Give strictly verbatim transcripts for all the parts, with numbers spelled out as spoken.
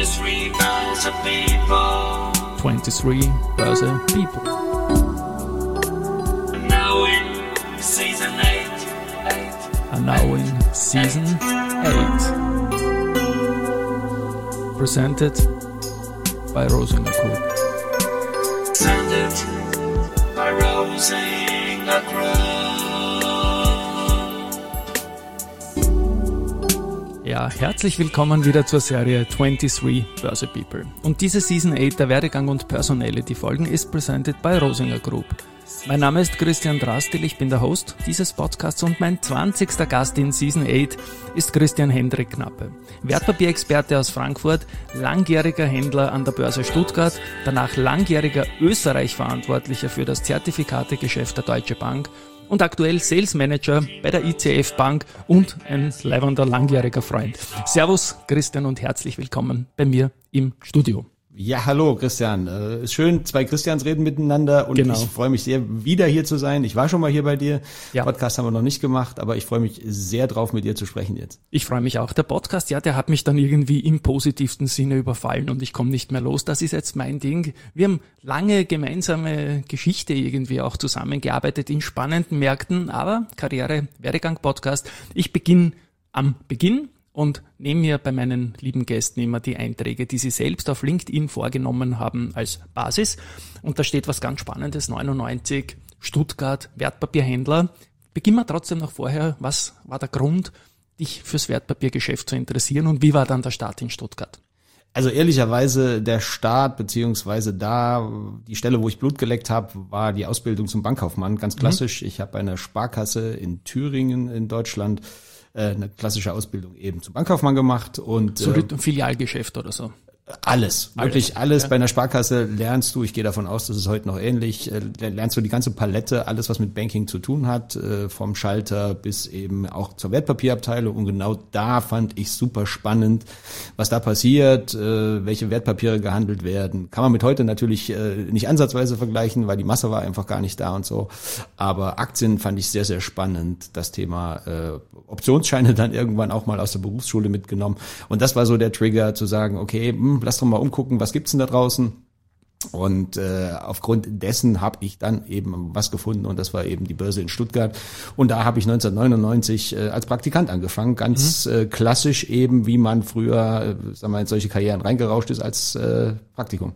twenty-three Börse People. twenty-three Börse People. And now in season eight. And now in season eight. Presented by Rosinger Group. Presented by Rosinger Group. Ja, herzlich willkommen wieder zur Serie twenty-three Börse People. Und diese Season eight der Werdegang und Personality Folgen ist presented by Rosinger Group. Mein Name ist Christian Drastil, ich bin der Host dieses Podcasts und mein zwanzigster Gast in Season eight ist Christian Hendrik Knappe. Wertpapierexperte aus Frankfurt, langjähriger Händler an der Börse Stuttgart, danach langjähriger Österreich-Verantwortlicher für das Zertifikategeschäft der Deutsche Bank und aktuell Sales Manager bei der I C F Bank und ein leibender langjähriger Freund. Servus Christian und herzlich willkommen bei mir im Studio. Ja, hallo Christian. Äh, ist schön, zwei Christians reden miteinander und genau. Ich freue mich sehr, wieder hier zu sein. Ich war schon mal hier bei dir. Ja. Podcast haben wir noch nicht gemacht, aber ich freue mich sehr drauf, mit dir zu sprechen jetzt. Ich freue mich auch. Der Podcast, ja, der hat mich dann irgendwie im positivsten Sinne überfallen und ich komme nicht mehr los. Das ist jetzt mein Ding. Wir haben lange gemeinsame Geschichte irgendwie auch zusammengearbeitet in spannenden Märkten, aber Karriere, Werdegang, Podcast. Ich beginne am Beginn. Und nehme mir bei meinen lieben Gästen immer die Einträge, die sie selbst auf LinkedIn vorgenommen haben, als Basis. Und da steht was ganz Spannendes, neunundneunzig, Stuttgart, Wertpapierhändler. Beginnen wir trotzdem noch vorher, was war der Grund, dich fürs Wertpapiergeschäft zu interessieren und wie war dann der Start in Stuttgart? Also ehrlicherweise der Start beziehungsweise da die Stelle, wo ich Blut geleckt habe, war die Ausbildung zum Bankkaufmann, ganz klassisch. Mhm. Ich habe bei einer Sparkasse in Thüringen in Deutschland eine klassische Ausbildung eben zum Bankkaufmann gemacht und so ein Filialgeschäft oder so. Alles, wirklich alles. Ja. Bei einer Sparkasse lernst du, ich gehe davon aus, das ist heute noch ähnlich, lernst du die ganze Palette, alles was mit Banking zu tun hat, vom Schalter bis eben auch zur Wertpapierabteilung. Und genau da fand ich super spannend, was da passiert, welche Wertpapiere gehandelt werden. Kann man mit heute natürlich nicht ansatzweise vergleichen, weil die Masse war einfach gar nicht da und so. Aber Aktien fand ich sehr, sehr spannend. Das Thema äh, Optionsscheine dann irgendwann auch mal aus der Berufsschule mitgenommen. Und das war so der Trigger zu sagen, okay, hm, lass doch mal umgucken, was gibt's denn da draußen? Und äh, aufgrund dessen habe ich dann eben was gefunden und das war eben die Börse in Stuttgart. Und da habe ich neunzehnhundertneunundneunzig äh, als Praktikant angefangen, ganz mhm. äh, klassisch eben, wie man früher, äh, sagen wir mal, in solche Karrieren reingerauscht ist als äh, Praktikum.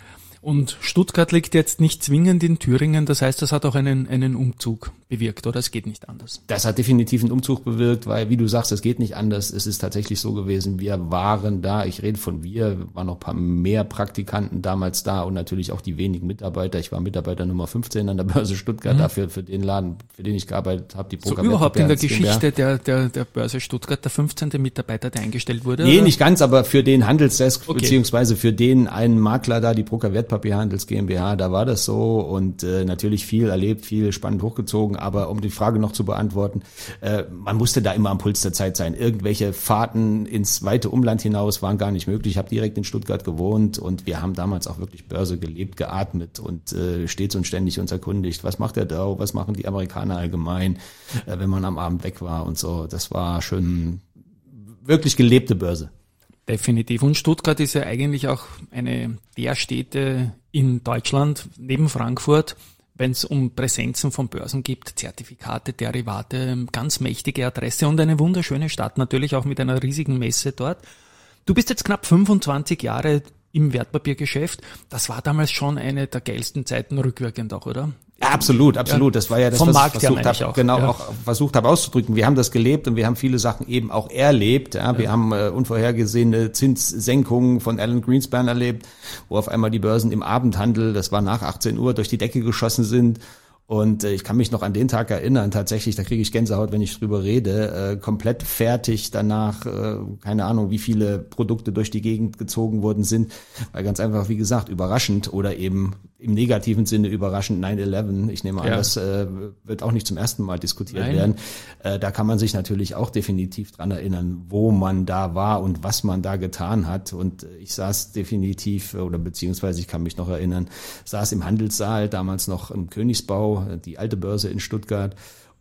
Und Stuttgart liegt jetzt nicht zwingend in Thüringen, das heißt, das hat auch einen einen Umzug bewirkt, oder? Es geht nicht anders. Das hat definitiv einen Umzug bewirkt, weil, wie du sagst, es geht nicht anders. Es ist tatsächlich so gewesen, wir waren da, ich rede von wir, waren noch ein paar mehr Praktikanten damals da und natürlich auch die wenigen Mitarbeiter. Ich war Mitarbeiter Nummer fünfzehn an der Börse Stuttgart, mhm. dafür für den Laden, für den ich gearbeitet habe, die Proka. So überhaupt in der Geschichte der der der Börse Stuttgart der fünfzehnte Mitarbeiter, der eingestellt wurde? Nee, oder? Nicht ganz, aber für den Handelsdesk, okay. beziehungsweise für den einen Makler da, die Proka Wertpapierhandels GmbH, da war das so und äh, natürlich viel erlebt, viel spannend hochgezogen, aber um die Frage noch zu beantworten, äh, man musste da immer am Puls der Zeit sein. Irgendwelche Fahrten ins weite Umland hinaus waren gar nicht möglich. Ich habe direkt in Stuttgart gewohnt und wir haben damals auch wirklich Börse gelebt, geatmet und äh, stets und ständig uns erkundigt, was macht der Dow, was machen die Amerikaner allgemein, äh, wenn man am Abend weg war und so. Das war schon wirklich gelebte Börse. Definitiv. Und Stuttgart ist ja eigentlich auch eine der Städte in Deutschland, neben Frankfurt, wenn es um Präsenzen von Börsen gibt, Zertifikate, Derivate, ganz mächtige Adresse und eine wunderschöne Stadt, natürlich auch mit einer riesigen Messe dort. Du bist jetzt knapp fünfundzwanzig Jahre im Wertpapiergeschäft. Das war damals schon eine der geilsten Zeiten rückwirkend auch, oder? Ja, absolut, absolut. Das war ja das, Vom was Markt ich versucht habe, auch. genau Ja. auch versucht habe auszudrücken. Wir haben das gelebt und wir haben viele Sachen eben auch erlebt. Ja, wir ja. haben äh, unvorhergesehene Zinssenkungen von Alan Greenspan erlebt, wo auf einmal die Börsen im Abendhandel, das war nach achtzehn Uhr, durch die Decke geschossen sind. Und äh, ich kann mich noch an den Tag erinnern, tatsächlich, da kriege ich Gänsehaut, wenn ich drüber rede, äh, komplett fertig danach, äh, keine Ahnung, wie viele Produkte durch die Gegend gezogen worden sind, weil ganz einfach, wie gesagt, überraschend oder eben im negativen Sinne überraschend nine eleven, ich nehme an, ja. das äh, wird auch nicht zum ersten Mal diskutiert Nein. werden, äh, da kann man sich natürlich auch definitiv dran erinnern, wo man da war und was man da getan hat und ich saß definitiv, oder beziehungsweise ich kann mich noch erinnern, saß im Handelssaal, damals noch im Königsbau, die alte Börse in Stuttgart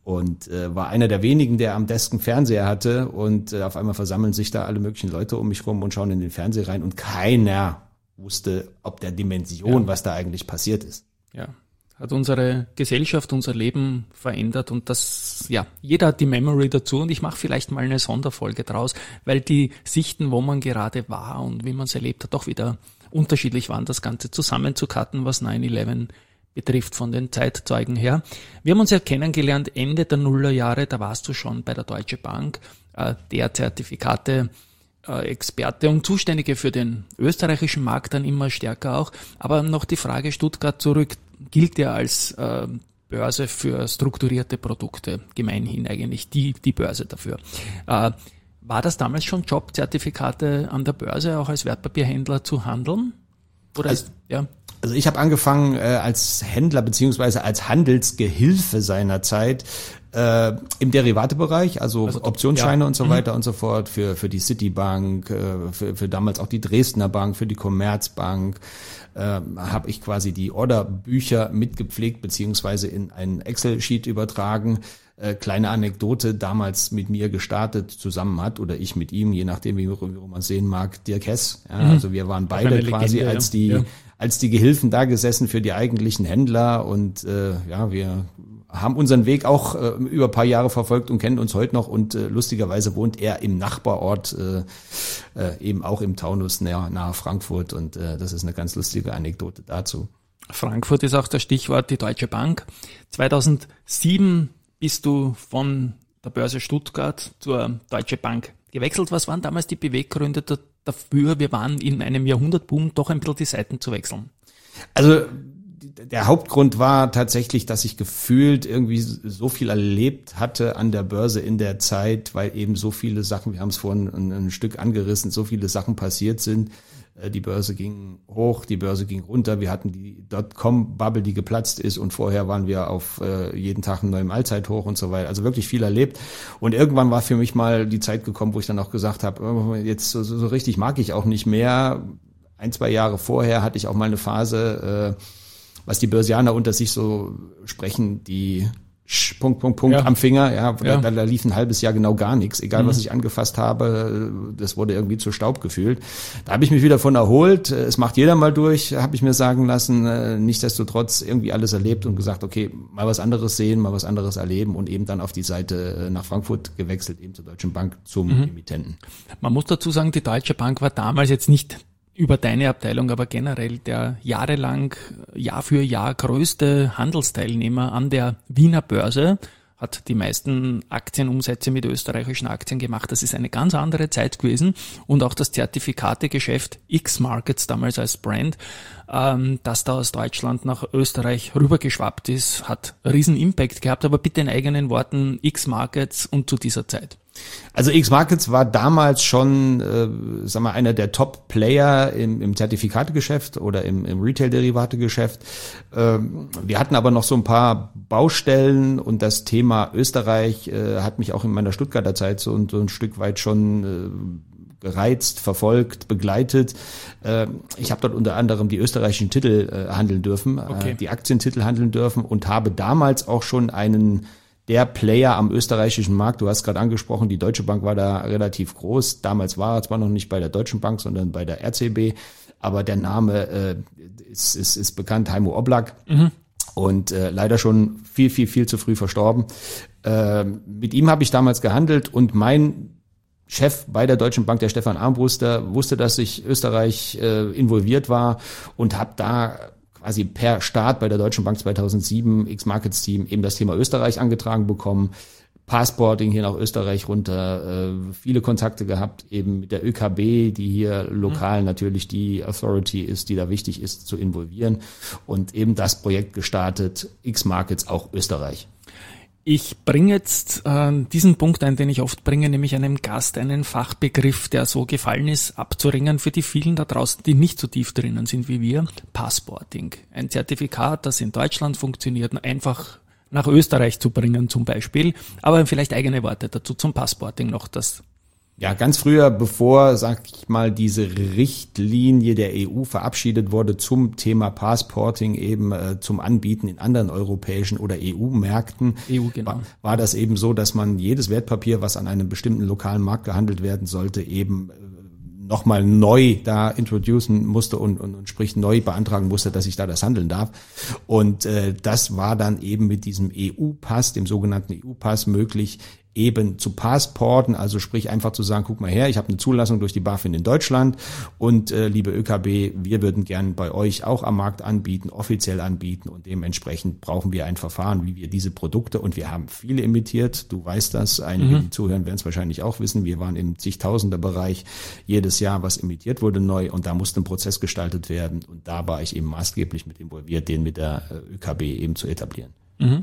und äh, war einer der wenigen, der am Desk einen Fernseher hatte und äh, auf einmal versammeln sich da alle möglichen Leute um mich rum und schauen in den Fernseher rein und keiner wusste, ob der Dimension, ja. was da eigentlich passiert ist. Ja, hat unsere Gesellschaft, unser Leben verändert und das, ja, jeder hat die Memory dazu und ich mache vielleicht mal eine Sonderfolge draus, weil die Sichten, wo man gerade war und wie man es erlebt hat, doch wieder unterschiedlich waren, das Ganze zusammenzucutten, was neun elf betrifft von den Zeitzeugen her. Wir haben uns ja kennengelernt Ende der Nullerjahre, da warst du schon bei der Deutsche Bank, äh, der Zertifikate äh, Experte und Zuständige für den österreichischen Markt dann immer stärker auch. Aber noch die Frage Stuttgart zurück, gilt ja als äh, Börse für strukturierte Produkte, gemeinhin eigentlich die, die Börse dafür. Äh, war das damals schon Job, Zertifikate an der Börse auch als Wertpapierhändler zu handeln? Oder also, ist, ja? Also ich habe angefangen äh, als Händler beziehungsweise als Handelsgehilfe seinerzeit äh, im Derivatebereich, also, also Optionsscheine ja. und so weiter mhm. und so fort für für die Citibank, äh, für, für damals auch die Dresdner Bank, für die Commerzbank. Äh, habe ich quasi die Orderbücher mitgepflegt beziehungsweise in einen Excel-Sheet übertragen. Äh, kleine Anekdote, damals mit mir gestartet zusammen hat oder ich mit ihm, je nachdem, wie, wie man sehen mag, Dirk Hess. Ja, mhm. Also wir waren beide quasi Legende, als die ja. als die Gehilfen da gesessen für die eigentlichen Händler und äh, ja, wir haben unseren Weg auch äh, über ein paar Jahre verfolgt und kennen uns heute noch und äh, lustigerweise wohnt er im Nachbarort, äh, äh, eben auch im Taunus nahe, nahe Frankfurt und äh, das ist eine ganz lustige Anekdote dazu. Frankfurt ist auch das Stichwort, die Deutsche Bank. zweitausendsieben bist du von der Börse Stuttgart zur Deutsche Bank gewechselt. Was waren damals die Beweggründe dafür? Wir waren in einem Jahrhundertboom, doch ein bisschen die Seiten zu wechseln. Also der Hauptgrund war tatsächlich, dass ich gefühlt irgendwie so viel erlebt hatte an der Börse in der Zeit, weil eben so viele Sachen, wir haben es vorhin ein, ein Stück angerissen, so viele Sachen passiert sind. Die Börse ging hoch, die Börse ging runter. Wir hatten die Dotcom-Bubble, die geplatzt ist und vorher waren wir auf äh, jeden Tag einen neuen Allzeithoch und so weiter. Also wirklich viel erlebt. Und irgendwann war für mich mal die Zeit gekommen, wo ich dann auch gesagt habe, oh, jetzt so, so richtig mag ich auch nicht mehr. Ein, zwei Jahre vorher hatte ich auch mal eine Phase, äh, was die Börsianer unter sich so sprechen, die Punkt, Punkt, Punkt ja. am Finger, ja, ja. Da, da lief ein halbes Jahr genau gar nichts, egal mhm. was ich angefasst habe, das wurde irgendwie zu Staub gefühlt. Da habe ich mich wieder von erholt, es macht jeder mal durch, habe ich mir sagen lassen, nichtsdestotrotz irgendwie alles erlebt und gesagt, okay, mal was anderes sehen, mal was anderes erleben und eben dann auf die Seite nach Frankfurt gewechselt, eben zur Deutschen Bank, zum mhm. Emittenten. Man muss dazu sagen, die Deutsche Bank war damals jetzt nicht über deine Abteilung, aber generell der jahrelang, Jahr für Jahr größte Handelsteilnehmer an der Wiener Börse, hat die meisten Aktienumsätze mit österreichischen Aktien gemacht. Das ist eine ganz andere Zeit gewesen und auch das Zertifikategeschäft X-Markets, damals als Brand, ähm, das da aus Deutschland nach Österreich rübergeschwappt ist, hat riesen Impact gehabt, aber bitte in eigenen Worten X-Markets und zu dieser Zeit. Also X-Markets war damals schon, äh, sag mal, einer der Top-Player im, im Zertifikategeschäft oder im, im Retail-Derivategeschäft. Ähm, wir hatten aber noch so ein paar Baustellen und das Thema Österreich äh, hat mich auch in meiner Stuttgarter Zeit so, so ein Stück weit schon äh, gereizt, verfolgt, begleitet. Äh, ich habe dort unter anderem die österreichischen Titel äh, handeln dürfen, okay. äh, die Aktientitel handeln dürfen und habe damals auch schon einen der Player am österreichischen Markt, du hast gerade angesprochen, die Deutsche Bank war da relativ groß. Damals war er zwar noch nicht bei der Deutschen Bank, sondern bei der R C B, aber der Name äh, ist, ist, ist bekannt, Heimo Oblak. Mhm. Und äh, leider schon viel, viel, viel zu früh verstorben. Äh, mit ihm habe ich damals gehandelt und mein Chef bei der Deutschen Bank, der Stefan Armbruster, wusste, dass ich Österreich äh, involviert war und habe da quasi per Start bei der Deutschen Bank zweitausendsieben, X-Markets-Team, eben das Thema Österreich angetragen bekommen, Passporting hier nach Österreich runter, äh, viele Kontakte gehabt, eben mit der Ö K B, die hier lokal mhm. natürlich die Authority ist, die da wichtig ist, zu involvieren und eben das Projekt gestartet, X-Markets auch Österreich. Ich bringe jetzt äh, diesen Punkt ein, den ich oft bringe, nämlich einem Gast einen Fachbegriff, der so gefallen ist, abzuringen für die vielen da draußen, die nicht so tief drinnen sind wie wir. Passporting. Ein Zertifikat, das in Deutschland funktioniert, einfach nach Österreich zu bringen zum Beispiel. Aber vielleicht eigene Worte dazu zum Passporting noch, das Ja, ganz früher, bevor, sag ich mal, diese Richtlinie der E U verabschiedet wurde zum Thema Passporting, eben äh, zum Anbieten in anderen europäischen oder E U-Märkten, E U, genau. war, war das eben so, dass man jedes Wertpapier, was an einem bestimmten lokalen Markt gehandelt werden sollte, eben äh, nochmal neu da introducen musste und, und, und sprich neu beantragen musste, dass ich da das handeln darf. Und äh, das war dann eben mit diesem E U-Pass, dem sogenannten E U-Pass, möglich, eben zu passporten, also sprich einfach zu sagen, guck mal her, ich habe eine Zulassung durch die BaFin in Deutschland und äh, liebe ÖKB, wir würden gern bei euch auch am Markt anbieten, offiziell anbieten und dementsprechend brauchen wir ein Verfahren, wie wir diese Produkte, und wir haben viele imitiert, du weißt das, einige, mhm. die zuhören, werden es wahrscheinlich auch wissen, wir waren im zigtausender-Bereich jedes Jahr, was imitiert wurde neu, und da musste ein Prozess gestaltet werden und da war ich eben maßgeblich mit involviert, den mit der äh, ÖKB eben zu etablieren. Mhm.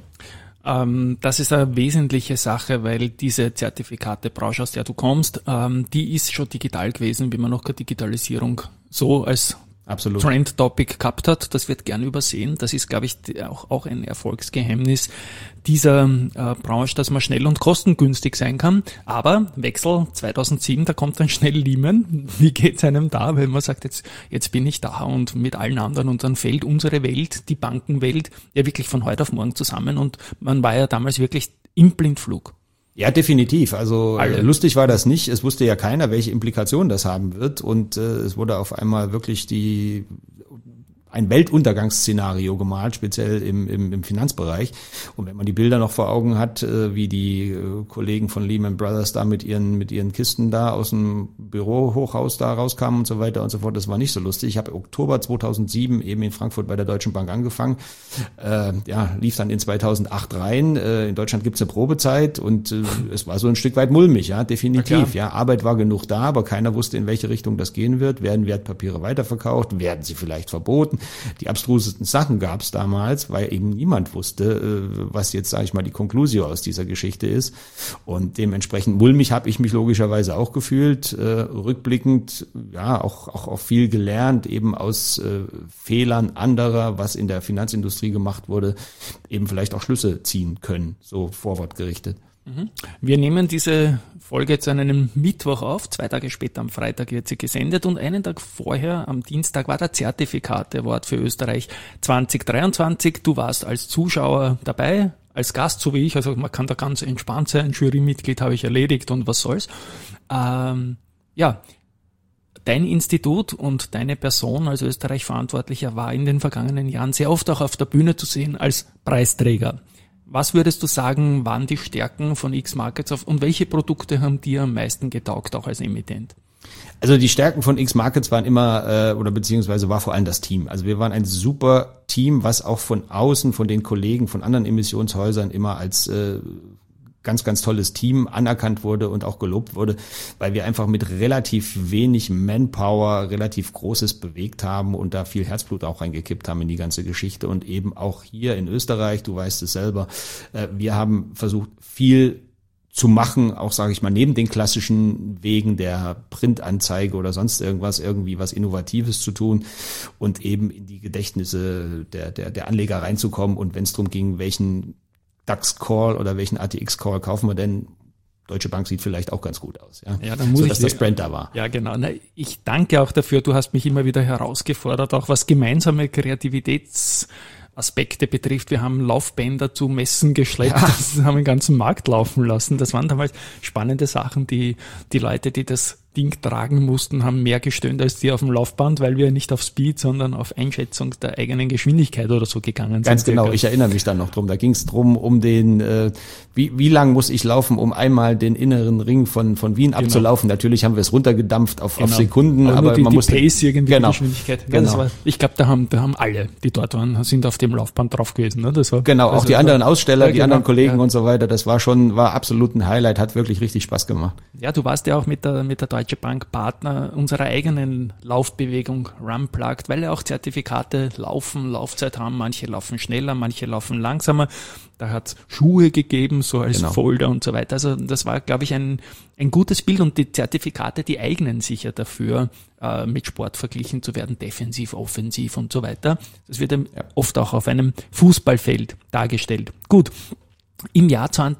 Das ist eine wesentliche Sache, weil diese Zertifikatebranche, aus der du kommst, die ist schon digital gewesen, wie man noch keine Digitalisierung so als Absolut. Trend-Topic gehabt hat. Das wird gern übersehen. Das ist, glaube ich, auch, auch ein Erfolgsgeheimnis dieser äh, Branche, dass man schnell und kostengünstig sein kann. Aber Wechsel zweitausendsieben, da kommt dann schnell Lehman. Wie geht's einem da? Weil man sagt, jetzt, jetzt bin ich da und mit allen anderen, und dann fällt unsere Welt, die Bankenwelt, ja wirklich von heute auf morgen zusammen, und man war ja damals wirklich im Blindflug. Ja, definitiv. Also Alle. lustig war das nicht. Es wusste ja keiner, welche Implikationen das haben wird. Und äh, es wurde auf einmal wirklich die ein Weltuntergangsszenario gemalt, speziell im, im, im Finanzbereich. Und wenn man die Bilder noch vor Augen hat, äh, wie die äh, Kollegen von Lehman Brothers da mit ihren mit ihren Kisten da aus dem Bürohochhaus da rauskamen und so weiter und so fort, das war nicht so lustig. Ich habe Oktober zweitausendsieben eben in Frankfurt bei der Deutschen Bank angefangen. Äh, ja, lief dann in zweitausendacht rein. Äh, in Deutschland gibt's eine Probezeit und äh, es war so ein Stück weit mulmig, ja, definitiv. Ja, Arbeit war genug da, aber keiner wusste, in welche Richtung das gehen wird. Werden Wertpapiere weiterverkauft? Werden sie vielleicht verboten? Die abstrusesten Sachen gab es damals, weil eben niemand wusste, was jetzt, sage ich mal, die Conclusio aus dieser Geschichte ist. Und dementsprechend mulmig habe ich mich logischerweise auch gefühlt. Äh, rückblickend, ja, auch, auch, auch viel gelernt, eben aus äh, Fehlern anderer, was in der Finanzindustrie gemacht wurde, eben vielleicht auch Schlüsse ziehen können, so vorwortgerichtet. Wir nehmen diese Folge jetzt an einem Mittwoch auf, zwei Tage später am Freitag wird sie gesendet, und einen Tag vorher, am Dienstag, war der Zertifikate-Award für Österreich zwanzig dreiundzwanzig. Du warst als Zuschauer dabei, als Gast, so wie ich, also man kann da ganz entspannt sein, Jurymitglied habe ich erledigt und was soll's. Ähm, ja, dein Institut und deine Person als Österreich-Verantwortlicher war in den vergangenen Jahren sehr oft auch auf der Bühne zu sehen als Preisträger. Was würdest du sagen, waren die Stärken von X-Markets und welche Produkte haben dir am meisten getaugt, auch als Emittent? Also die Stärken von X-Markets waren immer, äh, oder beziehungsweise war vor allem das Team. Also wir waren ein super Team, was auch von außen, von den Kollegen, von anderen Emissionshäusern immer als äh, ganz, ganz tolles Team anerkannt wurde und auch gelobt wurde, weil wir einfach mit relativ wenig Manpower relativ Großes bewegt haben und da viel Herzblut auch reingekippt haben in die ganze Geschichte. Und eben auch hier in Österreich, du weißt es selber, wir haben versucht, viel zu machen, auch sage ich mal, neben den klassischen Wegen der Printanzeige oder sonst irgendwas, irgendwie was Innovatives zu tun und eben in die Gedächtnisse der, der, der Anleger reinzukommen. Und wenn es darum ging, welchen DAX-Call oder welchen A T X-Call kaufen wir denn? Deutsche Bank sieht vielleicht auch ganz gut aus, ja. Ja, dann muss so, ich dass das Brand da war. Ja, genau. Na, ich danke auch dafür. Du hast mich immer wieder herausgefordert, auch was gemeinsame Kreativitätsaspekte betrifft. Wir haben Laufbänder zu Messen geschleppt, ja. Das haben den ganzen Markt laufen lassen. Das waren damals spannende Sachen. Die, die Leute, die das Ding tragen mussten, haben mehr gestöhnt als die auf dem Laufband, weil wir nicht auf Speed, sondern auf Einschätzung der eigenen Geschwindigkeit oder so gegangen sind. Ganz genau, ich erinnere mich dann noch drum. Da ging es drum, um den, äh, wie, wie lang muss ich laufen, um einmal den inneren Ring von, von Wien genau. abzulaufen. Natürlich haben wir es runtergedampft auf, genau. auf Sekunden, aber, aber die, man die musste... Pace irgendwie, genau. die Geschwindigkeit. Genau. Das war, ich glaube, da haben, da haben alle, die dort waren, sind auf dem Laufband drauf gewesen. Ne? Das war, genau, also auch die anderen war, Aussteller, ja, die genau, anderen Kollegen ja. und so weiter, das war schon, war absolut ein Highlight, hat wirklich richtig Spaß gemacht. Ja, du warst ja auch mit der, mit der Deutsche Bank Partner unserer eigenen Laufbewegung Runplugged, weil ja auch Zertifikate laufen, Laufzeit haben, manche laufen schneller, manche laufen langsamer. Da hat es Schuhe gegeben, so als genau. Folder und so weiter. Also das war, glaube ich, ein, ein gutes Bild, und die Zertifikate, die eignen sich ja dafür, äh, mit Sport verglichen zu werden, defensiv, offensiv und so weiter. Das wird ja. oft auch auf einem Fußballfeld dargestellt. Gut, im Jahr zwanzig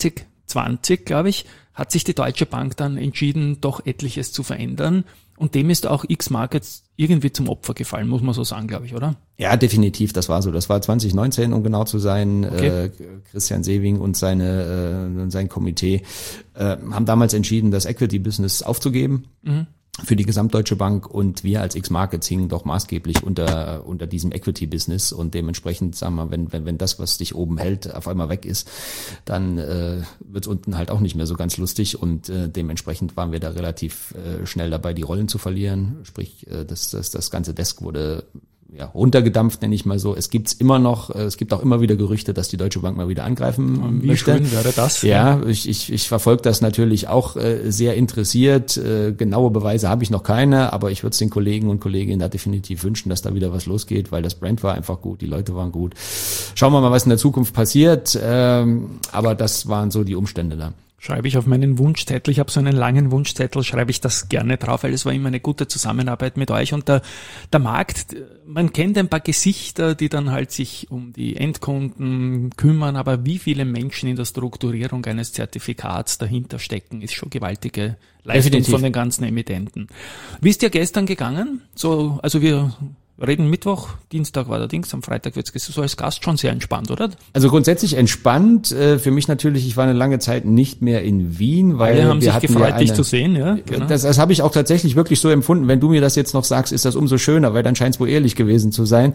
zwanzig, glaube ich, hat sich die Deutsche Bank dann entschieden, doch etliches zu verändern. Und dem ist auch X-Markets irgendwie zum Opfer gefallen, muss man so sagen, glaube ich, oder? Ja, definitiv, das war so. Das war zwanzig neunzehn, um genau zu sein. Okay. Äh, Christian Sewing und seine äh, sein Komitee äh, haben damals entschieden, das Equity-Business aufzugeben. Mhm. Für die Gesamtdeutsche Bank, und wir als X-Markets hingen doch maßgeblich unter unter diesem Equity-Business, und dementsprechend, sagen wir, wenn wenn wenn das, was dich oben hält, auf einmal weg ist, dann äh, wird's unten halt auch nicht mehr so ganz lustig, und äh, dementsprechend waren wir da relativ äh, schnell dabei, die Rollen zu verlieren. Sprich, äh, das das das ganze Desk wurde ja, runtergedampft, nenne ich mal so. Es gibt's immer noch, es gibt auch immer wieder Gerüchte, dass die Deutsche Bank mal wieder angreifen Wie möchte. schön wäre das? Ja, ich, ich, ich verfolge das natürlich auch äh, sehr interessiert. Äh, genaue Beweise habe ich noch keine, aber ich würde es den Kollegen und Kolleginnen da definitiv wünschen, dass da wieder was losgeht, weil das Brand war einfach gut, die Leute waren gut. Schauen wir mal, was in der Zukunft passiert. Ähm, aber das waren so die Umstände da. Schreibe ich auf meinen Wunschzettel, ich habe so einen langen Wunschzettel, schreibe ich das gerne drauf, weil es war immer eine gute Zusammenarbeit mit euch, und der, der Markt, man kennt ein paar Gesichter, die dann halt sich um die Endkunden kümmern, aber wie viele Menschen in der Strukturierung eines Zertifikats dahinter stecken, ist schon gewaltige Leistung Definitiv. Von den ganzen Emittenten. Wie ist dir gestern gegangen? So, also wir reden Mittwoch, Dienstag war der Dings, am Freitag wird's so als Gast schon sehr entspannt, oder? Also grundsätzlich entspannt. Für mich natürlich, ich war eine lange Zeit nicht mehr in Wien, weil alle haben wir sich gefreut, ja eine, dich zu sehen, ja. Genau. Das, das habe ich auch tatsächlich wirklich so empfunden. Wenn du mir das jetzt noch sagst, ist das umso schöner, weil dann scheint es wohl ehrlich gewesen zu sein.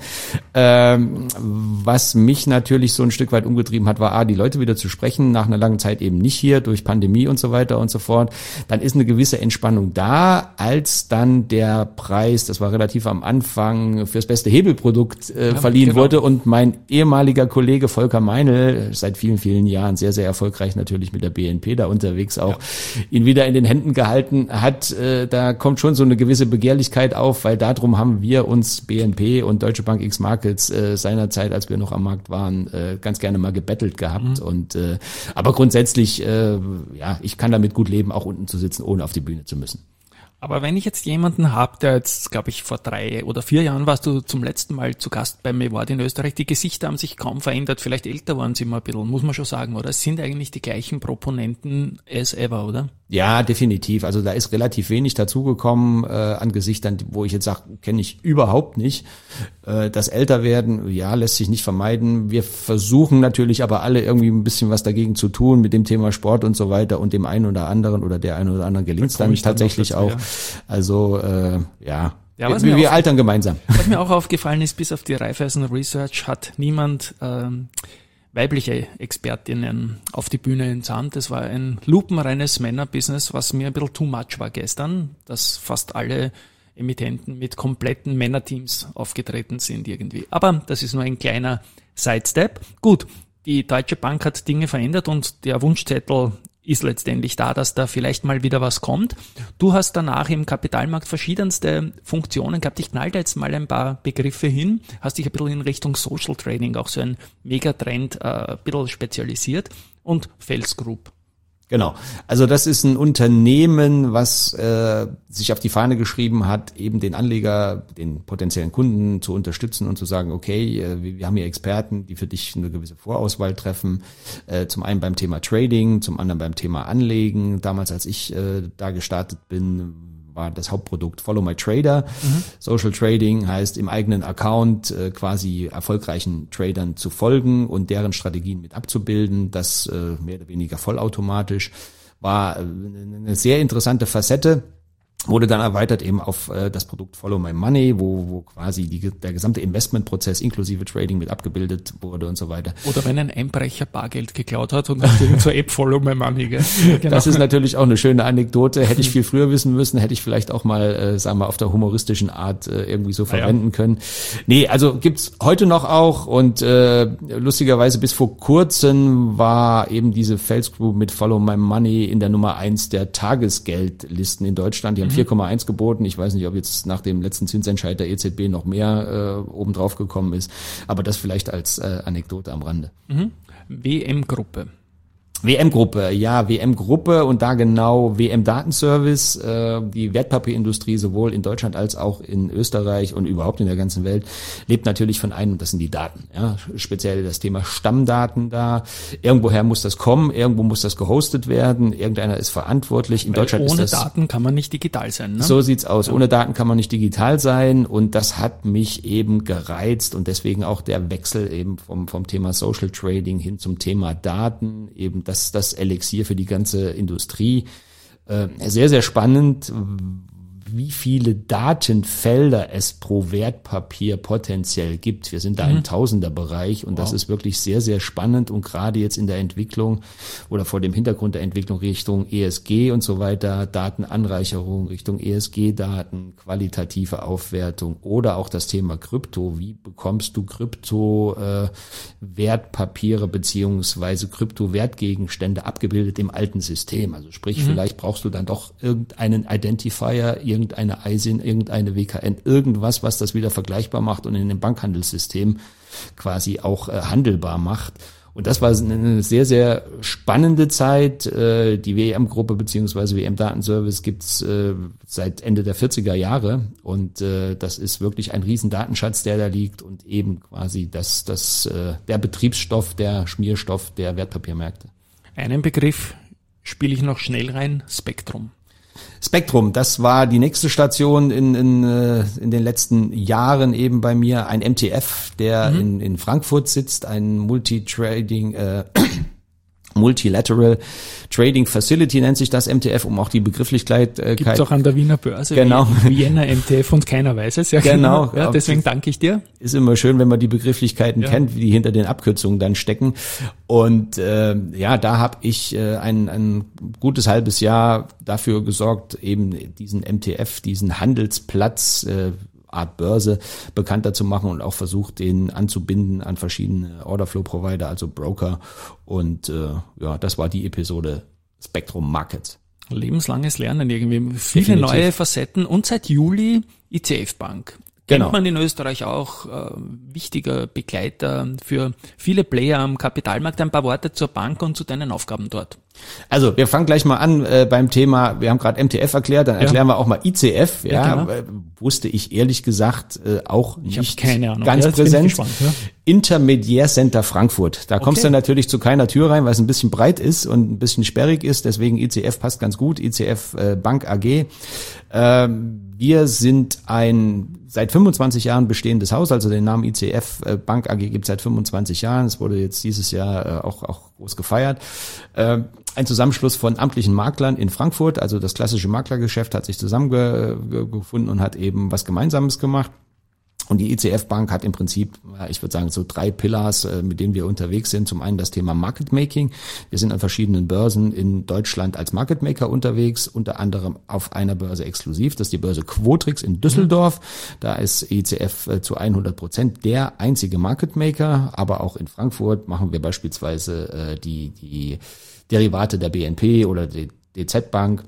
Ähm, was mich natürlich so ein Stück weit umgetrieben hat, war A, die Leute wieder zu sprechen, nach einer langen Zeit eben nicht hier, durch Pandemie und so weiter und so fort. Dann ist eine gewisse Entspannung da, als dann der Preis, das war relativ am Anfang, fürs beste Hebelprodukt äh, ja, verliehen genau. wurde, und mein ehemaliger Kollege Volker Meinl, seit vielen, vielen Jahren sehr, sehr erfolgreich natürlich mit der B N P da unterwegs auch, ja. ihn wieder in den Händen gehalten hat. Äh, da kommt schon so eine gewisse Begehrlichkeit auf, weil darum haben wir uns, B N P und Deutsche Bank X-Markets, äh, seinerzeit, als wir noch am Markt waren, äh, ganz gerne mal gebettelt gehabt. Mhm. Und äh, aber grundsätzlich, äh, ja, ich kann damit gut leben, auch unten zu sitzen, ohne auf die Bühne zu müssen. Aber wenn ich jetzt jemanden habe, der jetzt, glaube ich, vor drei oder vier Jahren warst du zum letzten Mal zu Gast beim Meward in Österreich, die Gesichter haben sich kaum verändert, vielleicht älter waren sie mal ein bisschen, muss man schon sagen, oder? Es sind eigentlich die gleichen Proponenten as ever, oder? Ja, definitiv. Also da ist relativ wenig dazugekommen äh, an Gesichtern, wo ich jetzt sage, kenne ich überhaupt nicht. Äh, das Älterwerden, ja, lässt sich nicht vermeiden. Wir versuchen natürlich aber alle irgendwie ein bisschen was dagegen zu tun mit dem Thema Sport und so weiter, und dem einen oder anderen oder der einen oder anderen gelingt es dann tatsächlich dann auch. Ja. Also äh, ja, ja wir, wir altern gemeinsam. Was mir auch aufgefallen ist, bis auf die Raiffeisen Research hat niemand ähm, weibliche Expertinnen auf die Bühne entsandt. Das war ein lupenreines Männerbusiness, was mir ein bisschen too much war gestern, dass fast alle Emittenten mit kompletten Männerteams aufgetreten sind irgendwie. Aber das ist nur ein kleiner Sidestep. Gut, die Deutsche Bank hat Dinge verändert, und der Wunschzettel ist letztendlich da, dass da vielleicht mal wieder was kommt. Du hast danach im Kapitalmarkt verschiedenste Funktionen gehabt. Ich knall da jetzt mal ein paar Begriffe hin. Hast dich ein bisschen in Richtung Social Trading, auch so ein Megatrend, äh, ein bisschen spezialisiert. Und Fels Group. Genau. Also das ist ein Unternehmen, was äh, sich auf die Fahne geschrieben hat, eben den Anleger, den potenziellen Kunden zu unterstützen und zu sagen, okay, äh, wir haben hier Experten, die für dich eine gewisse Vorauswahl treffen. Äh, zum einen beim Thema Trading, zum anderen beim Thema Anlegen. Damals, als ich äh, da gestartet bin, war das Hauptprodukt Follow My Trader. Mhm. Social Trading heißt, im eigenen Account äh, quasi erfolgreichen Tradern zu folgen und deren Strategien mit abzubilden. Das äh, mehr oder weniger vollautomatisch. War äh, eine sehr interessante Facette. Wurde dann erweitert eben auf äh, das Produkt Follow My Money, wo, wo quasi die, der gesamte Investmentprozess inklusive Trading mit abgebildet wurde und so weiter. Oder wenn ein Einbrecher Bargeld geklaut hat und dann zur App Follow My Money. Gell? Genau. Das ist natürlich auch eine schöne Anekdote. Hätte ich viel früher wissen müssen, hätte ich vielleicht auch mal, äh, sagen wir, auf der humoristischen Art äh, irgendwie so verwenden ja. können. Nee, also gibt's heute noch auch, und äh, lustigerweise bis vor kurzem war eben diese Fels Group mit Follow My Money in der Nummer eins der Tagesgeldlisten in Deutschland. Die haben vier Komma eins geboten. Ich weiß nicht, ob jetzt nach dem letzten Zinsentscheid der E Z B noch mehr äh, obendrauf gekommen ist. Aber das vielleicht als äh, Anekdote am Rande. Mhm. W M-Gruppe. W M-Gruppe, ja, W M-Gruppe und da genau W M-Datenservice. Äh, die Wertpapierindustrie sowohl in Deutschland als auch in Österreich und überhaupt in der ganzen Welt lebt natürlich von einem, das sind die Daten. Ja, speziell das Thema Stammdaten da. Irgendwoher muss das kommen, irgendwo muss das gehostet werden, irgendeiner ist verantwortlich. In Weil Deutschland ohne ist das, Daten kann man nicht digital sein, ne? So sieht's aus. Ja. Ohne Daten kann man nicht digital sein und das hat mich eben gereizt und deswegen auch der Wechsel eben vom, vom Thema Social Trading hin zum Thema Daten, eben das, das Elixier für die ganze Industrie. Äh, sehr, sehr spannend, wie viele Datenfelder es pro Wertpapier potenziell gibt. Wir sind da mhm. im Tausenderbereich und wow. das ist wirklich sehr, sehr spannend und gerade jetzt in der Entwicklung oder vor dem Hintergrund der Entwicklung Richtung E S G und so weiter, Datenanreicherung Richtung E S G-Daten, qualitative Aufwertung oder auch das Thema Krypto. Wie bekommst du Krypto-Wertpapiere äh, beziehungsweise Krypto-Wertgegenstände abgebildet im alten System? Also sprich, mhm. vielleicht brauchst du dann doch irgendeinen Identifier, irgendeine I S I N, irgendeine W K N, irgendwas, was das wieder vergleichbar macht und in dem Bankhandelssystem quasi auch äh, handelbar macht. Und das war eine sehr, sehr spannende Zeit. Äh, die W M-Gruppe beziehungsweise W M-Datenservice gibt's äh, seit Ende der vierziger Jahre und äh, das ist wirklich ein riesen Datenschatz, der da liegt und eben quasi das, das, äh, der Betriebsstoff, der Schmierstoff der Wertpapiermärkte. Einen Begriff spiele ich noch schnell rein, Spektrum. Spektrum, das war die nächste Station in, in, in den letzten Jahren eben bei mir. Ein M T F, der mhm. in, in Frankfurt sitzt, ein Multi-Trading, äh, Multilateral Trading Facility nennt sich das M T F, um auch die Begrifflichkeit. Äh, Gibt's auch an der Wiener Börse, genau. wie Vienna M T F und keiner weiß es. Ja, genau. Ja, deswegen danke ich dir. Ist immer schön, wenn man die Begrifflichkeiten ja. kennt, die hinter den Abkürzungen dann stecken. Und äh, ja, da habe ich äh, ein, ein gutes halbes Jahr dafür gesorgt, eben diesen M T F, diesen Handelsplatz, äh, Art Börse bekannter zu machen und auch versucht, den anzubinden an verschiedene Orderflow-Provider, also Broker. Und äh, ja, das war die Episode Spektrum Markets. Lebenslanges Lernen irgendwie. Viele Definitiv. Neue Facetten und seit Juli I C F Bank. Kennt Genau. man in Österreich auch, äh, wichtiger Begleiter für viele Player am Kapitalmarkt. Ein paar Worte zur Bank und zu deinen Aufgaben dort. Also wir fangen gleich mal an äh, beim Thema, wir haben gerade M T F erklärt, dann ja. erklären wir auch mal I C F. Ja, ja genau. äh, wusste ich ehrlich gesagt äh, auch ich nicht keine Ahnung. ganz ja, präsent. Gespannt, ja. Intermediärcenter Frankfurt. Da okay. kommst du natürlich zu keiner Tür rein, weil es ein bisschen breit ist und ein bisschen sperrig ist. Deswegen I C F passt ganz gut. I C F äh, Bank A G. Ähm, wir sind ein seit fünfundzwanzig Jahren bestehendes Haus, also den Namen I C F äh, Bank A G gibt es seit fünfundzwanzig Jahren. Es wurde jetzt dieses Jahr äh, auch, auch groß gefeiert. Ähm, Ein Zusammenschluss von amtlichen Maklern in Frankfurt, also das klassische Maklergeschäft hat sich zusammengefunden und hat eben was Gemeinsames gemacht. Und die I C F Bank hat im Prinzip, ich würde sagen, so drei Pillars, mit denen wir unterwegs sind. Zum einen das Thema Market Making. Wir sind an verschiedenen Börsen in Deutschland als Market Maker unterwegs, unter anderem auf einer Börse exklusiv. Das ist die Börse Quotrix in Düsseldorf. Da ist I C F zu hundert Prozent der einzige Market Maker. Aber auch in Frankfurt machen wir beispielsweise die, die Derivate der B N P oder der D Z Bank.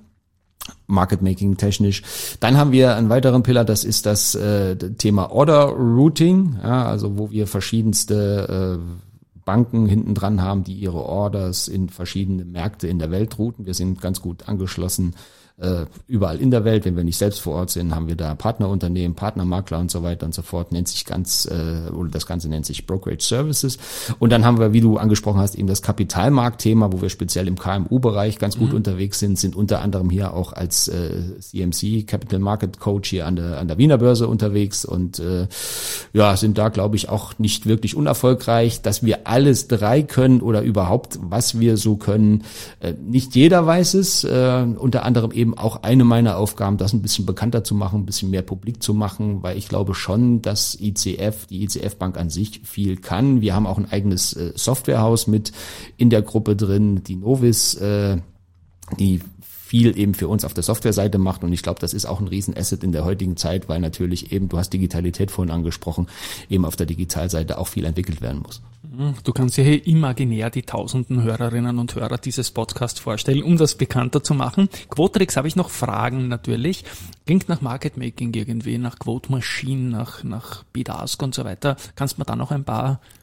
Market Making technisch. Dann haben wir einen weiteren Pillar, das ist das äh, Thema Order Routing, ja, also wo wir verschiedenste äh, Banken hinten dran haben, die ihre Orders in verschiedene Märkte in der Welt routen. Wir sind ganz gut angeschlossen äh, überall in der Welt. Wenn wir nicht selbst vor Ort sind, haben wir da Partnerunternehmen, Partnermakler und so weiter und so fort. Nennt sich ganz, äh, oder das Ganze nennt sich Brokerage Services. Und dann haben wir, wie du angesprochen hast, eben das Kapitalmarktthema, wo wir speziell im K M U-Bereich ganz gut mhm. unterwegs sind, sind unter anderem hier auch als äh, C M C, Capital Market Coach hier an der, an der Wiener Börse unterwegs und äh, ja, sind da, glaube ich, auch nicht wirklich unerfolgreich, dass wir alles drei können oder überhaupt, was wir so können. Äh, nicht jeder weiß es, äh, unter anderem eben auch eine meiner Aufgaben, das ein bisschen bekannter zu machen, ein bisschen mehr publik zu machen, weil ich glaube schon, dass I C F, die I C F Bank an sich viel kann. Wir haben auch ein eigenes äh, Softwarehaus mit in der Gruppe drin, die Novis, äh, die viel eben für uns auf der Softwareseite macht und ich glaube, das ist auch ein Riesenasset in der heutigen Zeit, weil natürlich eben, du hast Digitalität vorhin angesprochen, eben auf der Digitalseite auch viel entwickelt werden muss. Du kannst dir hier imaginär die tausenden Hörerinnen und Hörer dieses Podcasts vorstellen, um das bekannter zu machen. Quotrix habe ich noch Fragen natürlich. Klingt nach Market Making irgendwie, nach Quote Machine, nach, nach Bid Ask und so weiter. Kannst du mir da noch ein paar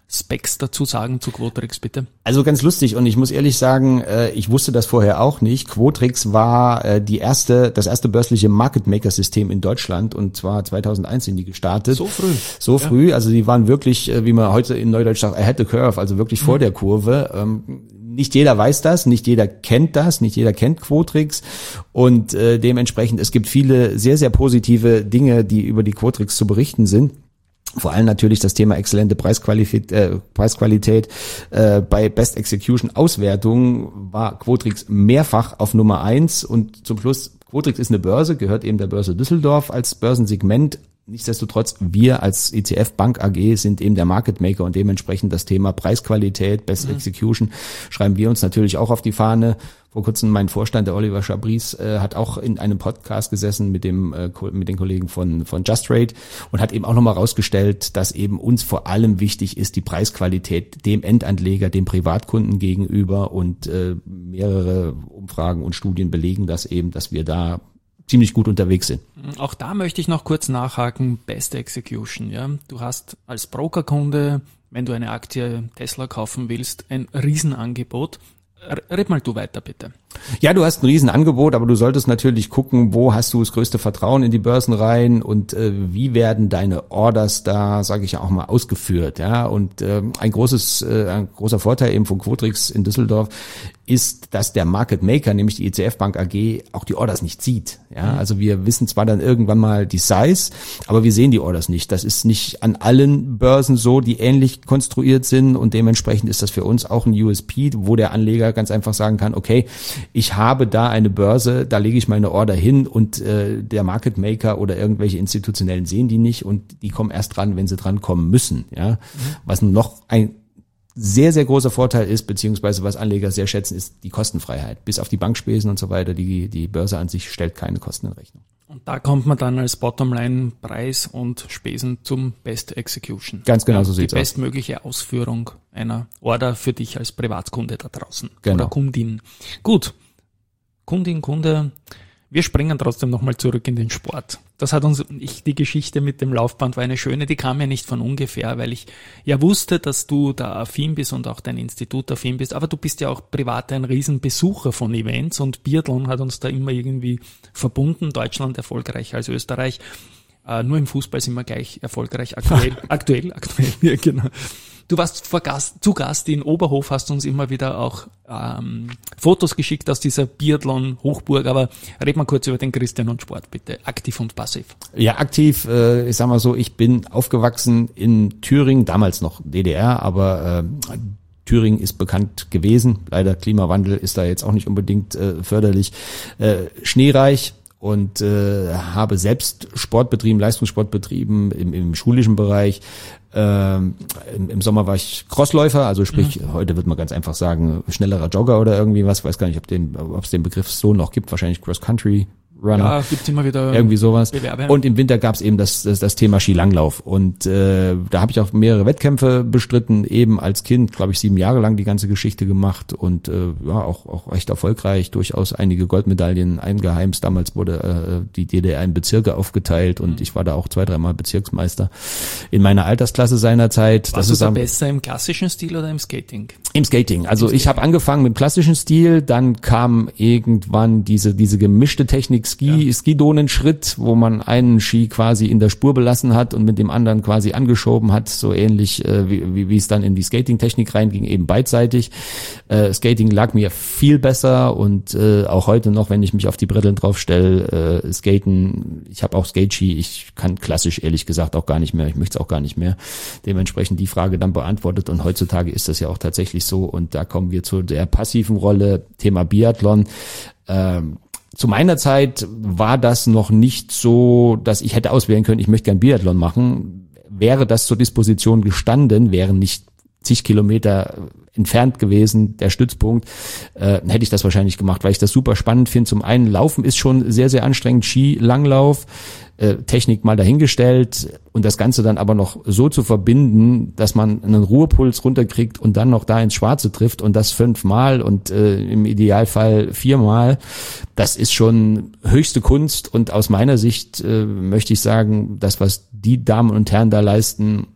Specs dazu sagen zu Quotrix, bitte? Also ganz lustig und ich muss ehrlich sagen, ich wusste das vorher auch nicht. Quotrix war die erste, das erste börsliche Market Maker System in Deutschland und zwar zweitausendeins sind die gestartet. So früh. So ja. früh, also die waren wirklich, wie man heute in Neudeutsch sagt, ahead the curve, also wirklich mhm. vor der Kurve. Nicht jeder weiß das, nicht jeder kennt das, nicht jeder kennt Quotrix und äh, dementsprechend, es gibt viele sehr, sehr positive Dinge, die über die Quotrix zu berichten sind. Vor allem natürlich das Thema exzellente Preisqualität, äh, Preisqualität äh, bei Best Execution Auswertung war Quotrix mehrfach auf Nummer eins und zum Schluss, Quotrix ist eine Börse, gehört eben der Börse Düsseldorf als Börsensegment. Nichtsdestotrotz, wir als I C F Bank A G sind eben der Market Maker und dementsprechend das Thema Preisqualität, Best mhm. Execution schreiben wir uns natürlich auch auf die Fahne. Vor kurzem mein Vorstand, der Oliver Chabris, äh, hat auch in einem Podcast gesessen mit dem äh, mit den Kollegen von von Justrate und hat eben auch nochmal rausgestellt, dass eben uns vor allem wichtig ist die Preisqualität dem Endanleger, dem Privatkunden gegenüber und äh, mehrere Umfragen und Studien belegen das eben, dass wir da ziemlich gut unterwegs sind. Auch da möchte ich noch kurz nachhaken, Best Execution. Ja, du hast als Brokerkunde, wenn du eine Aktie Tesla kaufen willst, ein Riesenangebot. Red mal du weiter, bitte. Ja, du hast ein Riesenangebot, aber du solltest natürlich gucken, wo hast du das größte Vertrauen in die Börsen rein und äh, wie werden deine Orders da, sage ich ja auch mal, ausgeführt. Ja, und äh, ein großes, äh, ein großer Vorteil eben von Quotrix in Düsseldorf ist, dass der Market Maker, nämlich die I C F Bank A G, auch die Orders nicht sieht. Ja, mhm. also wir wissen zwar dann irgendwann mal die Size, aber wir sehen die Orders nicht. Das ist nicht an allen Börsen so, die ähnlich konstruiert sind und dementsprechend ist das für uns auch ein U S P, wo der Anleger ganz einfach sagen kann, okay, ich habe da eine Börse, da lege ich meine Order hin und äh, der Market Maker oder irgendwelche Institutionellen sehen die nicht und die kommen erst dran, wenn sie dran kommen müssen. Ja, mhm. was noch ein sehr, sehr großer Vorteil ist, beziehungsweise was Anleger sehr schätzen, ist die Kostenfreiheit. Bis auf die Bankspesen und so weiter, die, die Börse an sich stellt keine Kosten in Rechnung. Und da kommt man dann als Bottomline Preis und Spesen zum Best Execution. Ganz genau so sieht's aus. Die bestmögliche Ausführung einer Order für dich als Privatkunde da draußen. Genau. Oder Kundin. Gut. Kundin, Kunde. Wir springen trotzdem nochmal zurück in den Sport. Das hat uns, ich, die Geschichte mit dem Laufband war eine schöne, die kam ja nicht von ungefähr, weil ich ja wusste, dass du da affin bist und auch dein Institut affin bist, aber du bist ja auch privat ein Riesenbesucher von Events und Biathlon hat uns da immer irgendwie verbunden, Deutschland erfolgreicher als Österreich, äh, nur im Fußball sind wir gleich erfolgreich, aktuell, aktuell, aktuell, ja genau. Du warst vor Gast, zu Gast in Oberhof, hast uns immer wieder auch ähm, Fotos geschickt aus dieser Biathlon-Hochburg, aber red mal kurz über den Christian und Sport, bitte. Aktiv und passiv. Ja, aktiv, äh, ich sag mal so, ich bin aufgewachsen in Thüringen, damals noch D D R, aber äh, Thüringen ist bekannt gewesen. Leider Klimawandel ist da jetzt auch nicht unbedingt äh, förderlich. Äh, schneereich. Und äh, habe selbst Sport betrieben, Leistungssport betrieben im, im schulischen Bereich. Ähm, im, Im Sommer war ich Crossläufer, also sprich, mhm. heute wird man ganz einfach sagen, schnellerer Jogger oder irgendwie was. Weiß gar nicht, ob den, ob es den Begriff so noch gibt. Wahrscheinlich Cross Country Runner. Ja, gibt's immer wieder irgendwie sowas. Bewerbe. Und im Winter gab's eben das, das das Thema Skilanglauf und äh, da habe ich auch mehrere Wettkämpfe bestritten, eben als Kind, glaube ich, sieben Jahre lang die ganze Geschichte gemacht und äh, ja auch auch recht erfolgreich, durchaus einige Goldmedaillen eingeheimst. Damals wurde äh, die D D R in Bezirke aufgeteilt und mhm. ich war da auch zwei, dreimal Bezirksmeister in meiner Altersklasse seinerzeit. Warst das du da besser im klassischen Stil oder im Skating? Im Skating. Also Im Skating. Ich habe angefangen mit dem klassischen Stil, dann kam irgendwann diese diese gemischte Technik Ski, ja. Skidonenschritt, wo man einen Ski quasi in der Spur belassen hat und mit dem anderen quasi angeschoben hat, so ähnlich äh, wie, wie, wie es dann in die Skating-Technik reinging, eben beidseitig. Äh, Skating lag mir viel besser und äh, auch heute noch, wenn ich mich auf die Bretteln drauf stelle, äh, Skaten, ich habe auch Skate-Ski, ich kann klassisch ehrlich gesagt auch gar nicht mehr, ich möchte es auch gar nicht mehr. Dementsprechend die Frage dann beantwortet und heutzutage ist das ja auch tatsächlich so und da kommen wir zu der passiven Rolle, Thema Biathlon. Ähm, Zu meiner Zeit war das noch nicht so, dass ich hätte auswählen können, ich möchte gern Biathlon machen. Wäre das zur Disposition gestanden, wären nicht zig Kilometer entfernt gewesen, der Stützpunkt, äh, hätte ich das wahrscheinlich gemacht, weil ich das super spannend finde. Zum einen, Laufen ist schon sehr, sehr anstrengend, Ski, Langlauf, äh, Technik mal dahingestellt und das Ganze dann aber noch so zu verbinden, dass man einen Ruhepuls runterkriegt und dann noch da ins Schwarze trifft und das fünfmal und äh, im Idealfall viermal, das ist schon höchste Kunst und aus meiner Sicht äh, möchte ich sagen, das, was die Damen und Herren da leisten,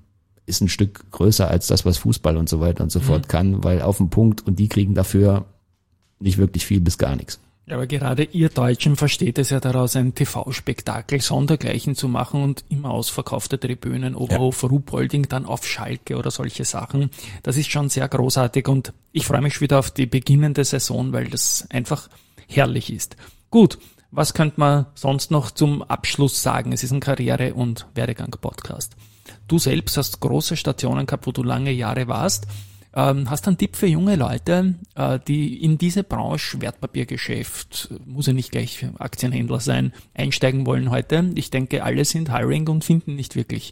ist ein Stück größer als das, was Fußball und so weiter und so fort kann, weil auf den Punkt und die kriegen dafür nicht wirklich viel bis gar nichts. Ja, aber gerade ihr Deutschen versteht es ja daraus, ein T V-Spektakel sondergleichen zu machen und immer ausverkaufte Tribünen, Oberhof, ja. Ruhpolding, dann auf Schalke oder solche Sachen. Das ist schon sehr großartig und ich freue mich schon wieder auf die beginnende Saison, weil das einfach herrlich ist. Gut, was könnte man sonst noch zum Abschluss sagen? Es ist ein Karriere- und Werdegang-Podcast. Du selbst hast große Stationen gehabt, wo du lange Jahre warst. Ähm, hast du einen Tipp für junge Leute, äh, die in diese Branche, Wertpapiergeschäft, muss ja nicht gleich Aktienhändler sein, einsteigen wollen heute? Ich denke, alle sind hiring und finden nicht wirklich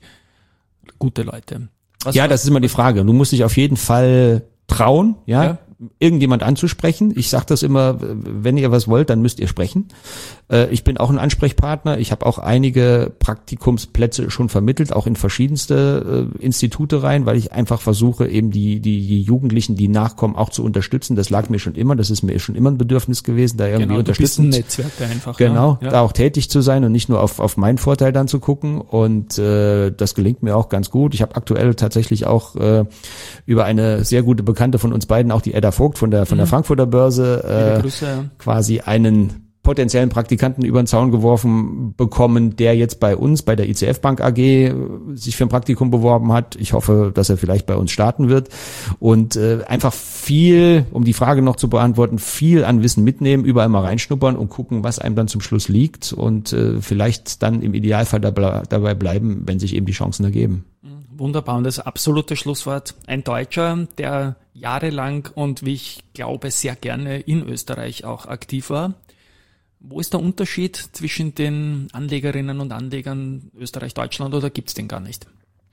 gute Leute. Was ja, das ist immer die Frage. Du musst dich auf jeden Fall trauen, ja, ja. irgendjemand anzusprechen. Ich sage das immer, wenn ihr was wollt, dann müsst ihr sprechen. Äh, ich bin auch ein Ansprechpartner. Ich habe auch einige Praktikumsplätze schon vermittelt, auch in verschiedenste äh, Institute rein, weil ich einfach versuche, eben die, die, die Jugendlichen, die nachkommen, auch zu unterstützen. Das lag mir schon immer, das ist mir schon immer ein Bedürfnis gewesen, da irgendwie genau, unterstützen. Du bist ein Netzwerk einfach. Genau, ja. da auch tätig zu sein und nicht nur auf, auf meinen Vorteil dann zu gucken. Und äh, das gelingt mir auch ganz gut. Ich habe aktuell tatsächlich auch äh, über eine sehr gute Bekannte von uns beiden, auch die Edda Vogt von der von der Frankfurter Börse, äh, Grüße, ja. quasi einen potenziellen Praktikanten über den Zaun geworfen bekommen, der jetzt bei uns, bei der I C F Bank A G, sich für ein Praktikum beworben hat. Ich hoffe, dass er vielleicht bei uns starten wird und äh, einfach viel, um die Frage noch zu beantworten, viel an Wissen mitnehmen, überall mal reinschnuppern und gucken, was einem dann zum Schluss liegt und äh, vielleicht dann im Idealfall dabei, dabei bleiben, wenn sich eben die Chancen ergeben. Wunderbar und das absolute Schlusswort. Ein Deutscher, der jahrelang und wie ich glaube sehr gerne in Österreich auch aktiv war. Wo ist der Unterschied zwischen den Anlegerinnen und Anlegern Österreich-Deutschland oder gibt's den gar nicht?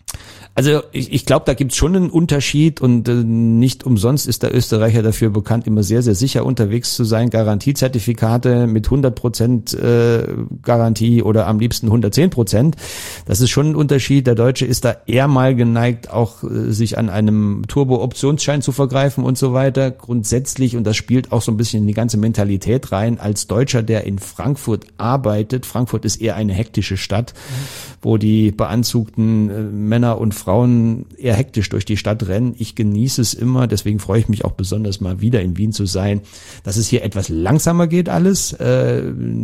Also ich, ich glaube, da gibt's schon einen Unterschied und äh, nicht umsonst ist der Österreicher dafür bekannt, immer sehr, sehr sicher unterwegs zu sein. Garantiezertifikate mit hundert Prozent äh, Garantie oder am liebsten hundertzehn Prozent. Das ist schon ein Unterschied. Der Deutsche ist da eher mal geneigt, auch äh, sich an einem Turbo-Optionsschein zu vergreifen und so weiter. Grundsätzlich, und das spielt auch so ein bisschen in die ganze Mentalität rein, als Deutscher, der in Frankfurt arbeitet, Frankfurt ist eher eine hektische Stadt, mhm. wo die beanzugten äh, Männer und Frauen eher hektisch durch die Stadt rennen. Ich genieße es immer, deswegen freue ich mich auch besonders mal wieder in Wien zu sein, dass es hier etwas langsamer geht alles, äh,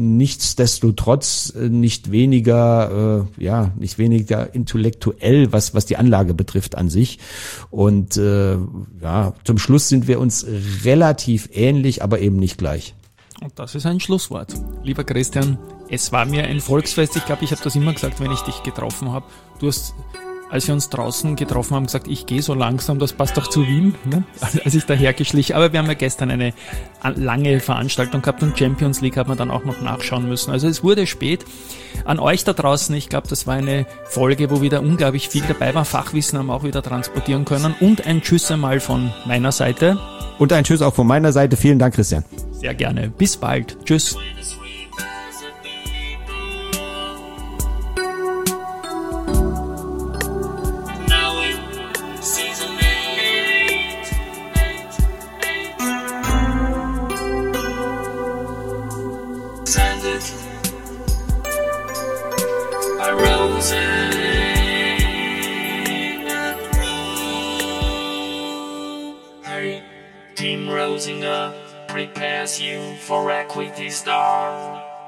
nichtsdestotrotz äh, nicht weniger, äh, ja, nicht weniger intellektuell, was was die Anlage betrifft an sich. Und äh, ja, zum Schluss sind wir uns relativ ähnlich, aber eben nicht gleich. Und das ist ein Schlusswort. Lieber Christian, es war mir ein Volksfest. Ich glaube, ich habe das immer gesagt, wenn ich dich getroffen habe. Du hast, als wir uns draußen getroffen haben, gesagt, ich gehe so langsam, das passt doch zu Wien, ne? Als ich dahergeschlichen. Aber wir haben ja gestern eine lange Veranstaltung gehabt und Champions League hat man dann auch noch nachschauen müssen. Also es wurde spät. An euch da draußen, ich glaube, das war eine Folge, wo wieder unglaublich viel dabei war. Fachwissen haben wir auch wieder transportieren können. Und ein Tschüss einmal von meiner Seite. Und ein Tschüss auch von meiner Seite. Vielen Dank, Christian. Sehr gerne. Bis bald. Tschüss. Team Rosinger prepares you for Equity Star.